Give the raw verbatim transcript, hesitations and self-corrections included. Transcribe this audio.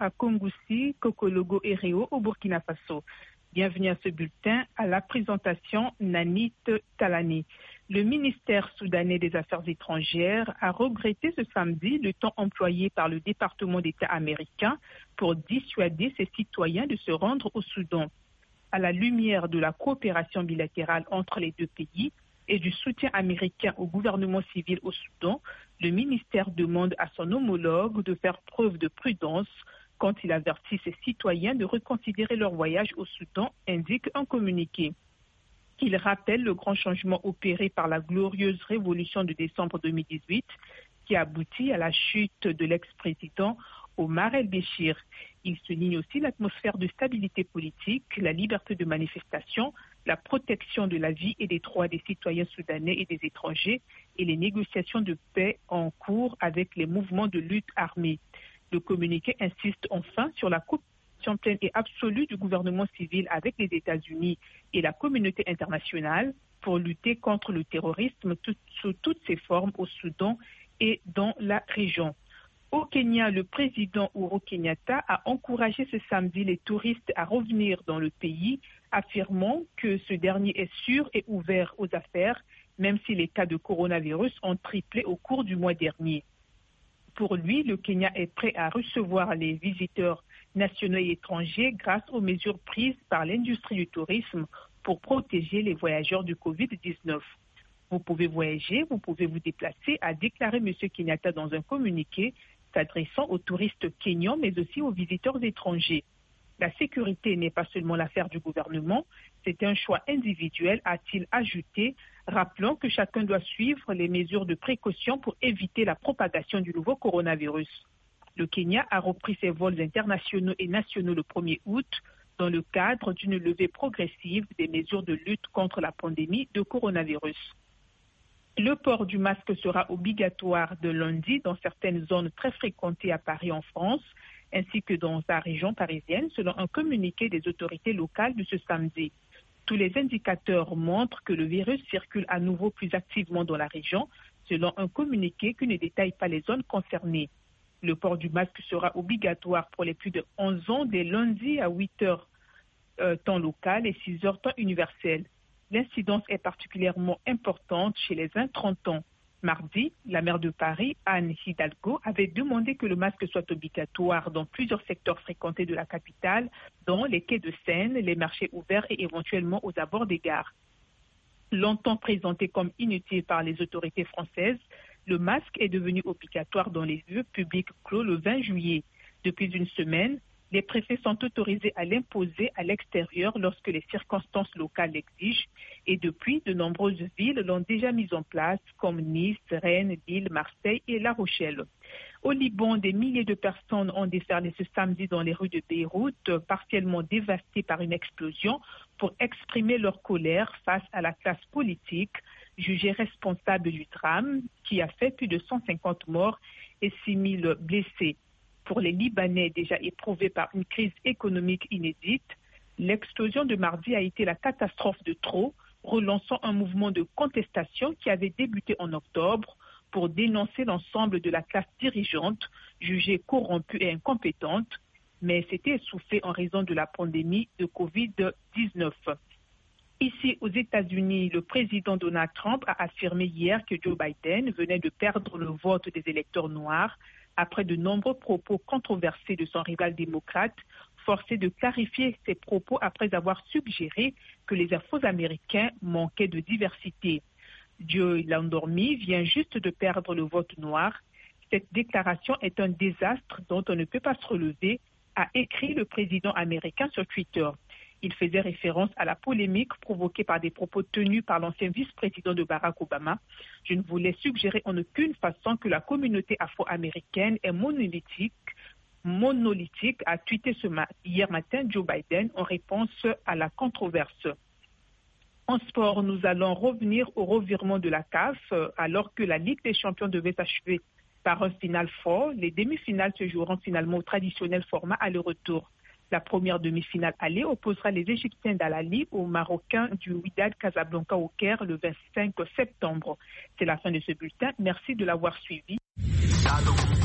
à Kongoussi, Kokologo et Réo au Burkina Faso. Bienvenue à ce bulletin, à la présentation Nanit Talani. Le ministère soudanais des Affaires étrangères a regretté ce samedi le temps employé par le département d'État américain pour dissuader ses citoyens de se rendre au Soudan. À la lumière de la coopération bilatérale entre les deux pays et du soutien américain au gouvernement civil au Soudan, le ministère demande à son homologue de faire preuve de prudence quand il avertit ses citoyens de reconsidérer leur voyage au Soudan, indique un communiqué. Il rappelle le grand changement opéré par la glorieuse révolution de décembre deux mille dix-huit qui a abouti à la chute de l'ex-président Omar el-Béchir. Il souligne aussi l'atmosphère de stabilité politique, la liberté de manifestation, la protection de la vie et des droits des citoyens soudanais et des étrangers et les négociations de paix en cours avec les mouvements de lutte armée. Le communiqué insiste enfin sur la coopération pleine et absolue du gouvernement civil avec les États-Unis et la communauté internationale pour lutter contre le terrorisme tout, sous toutes ses formes au Soudan et dans la région. Au Kenya, le président Uhuru Kenyatta a encouragé ce samedi les touristes à revenir dans le pays, affirmant que ce dernier est sûr et ouvert aux affaires, même si les cas de coronavirus ont triplé au cours du mois dernier. Pour lui, le Kenya est prêt à recevoir les visiteurs nationaux et étrangers grâce aux mesures prises par l'industrie du tourisme pour protéger les voyageurs du covid dix-neuf. Vous pouvez voyager, vous pouvez vous déplacer, a déclaré M. Kenyatta dans un communiqué s'adressant aux touristes kenyans, mais aussi aux visiteurs étrangers. La sécurité n'est pas seulement l'affaire du gouvernement, c'est un choix individuel, a-t-il ajouté, rappelant que chacun doit suivre les mesures de précaution pour éviter la propagation du nouveau coronavirus. Le Kenya a repris ses vols internationaux et nationaux le premier août dans le cadre d'une levée progressive des mesures de lutte contre la pandémie de coronavirus. Le port du masque sera obligatoire de lundi dans certaines zones très fréquentées à Paris en France, ainsi que dans sa région parisienne, selon un communiqué des autorités locales de ce samedi. Tous les indicateurs montrent que le virus circule à nouveau plus activement dans la région, selon un communiqué qui ne détaille pas les zones concernées. Le port du masque sera obligatoire pour les plus de onze ans dès lundi à huit heures euh, temps local et six heures temps universel. L'incidence est particulièrement importante chez les vingt à trente ans. Mardi, la maire de Paris, Anne Hidalgo, avait demandé que le masque soit obligatoire dans plusieurs secteurs fréquentés de la capitale, dont les quais de Seine, les marchés ouverts et éventuellement aux abords des gares. Longtemps présenté comme inutile par les autorités françaises, le masque est devenu obligatoire dans les lieux publics clos le vingt juillet. Depuis une semaine, les préfets sont autorisés à l'imposer à l'extérieur lorsque les circonstances locales l'exigent et depuis, de nombreuses villes l'ont déjà mis en place comme Nice, Rennes, Lille, Marseille et La Rochelle. Au Liban, des milliers de personnes ont déferlé ce samedi dans les rues de Beyrouth, partiellement dévastées par une explosion, pour exprimer leur colère face à la classe politique jugée responsable du drame qui a fait plus de cent cinquante morts et six mille blessés. Pour les Libanais déjà éprouvés par une crise économique inédite, l'explosion de mardi a été la catastrophe de trop, relançant un mouvement de contestation qui avait débuté en octobre pour dénoncer l'ensemble de la classe dirigeante, jugée corrompue et incompétente, mais s'était essoufflée en raison de la pandémie de covid dix-neuf. Ici, aux États-Unis, le président Donald Trump a affirmé hier que Joe Biden venait de perdre le vote des électeurs noirs après de nombreux propos controversés de son rival démocrate, forcé de clarifier ses propos après avoir suggéré que les Afro-Américains manquaient de diversité. Joe l'endormi vient juste de perdre le vote noir. Cette déclaration est un désastre dont on ne peut pas se relever, a écrit le président américain sur Twitter. Il faisait référence à la polémique provoquée par des propos tenus par l'ancien vice-président de Barack Obama. Je ne voulais suggérer en aucune façon que la communauté afro-américaine est monolithique, monolithique, a tweeté ce ma- hier matin Joe Biden en réponse à la controverse. En sport, nous allons revenir au revirement de la C A F alors que la Ligue des champions devait s'achever par un final fort. Les demi-finales se joueront finalement au traditionnel format aller-retour. La première demi-finale aller opposera les Égyptiens d'Al-Ahly aux Marocains du Wydad Casablanca au Caire le vingt-cinq septembre. C'est la fin de ce bulletin. Merci de l'avoir suivi.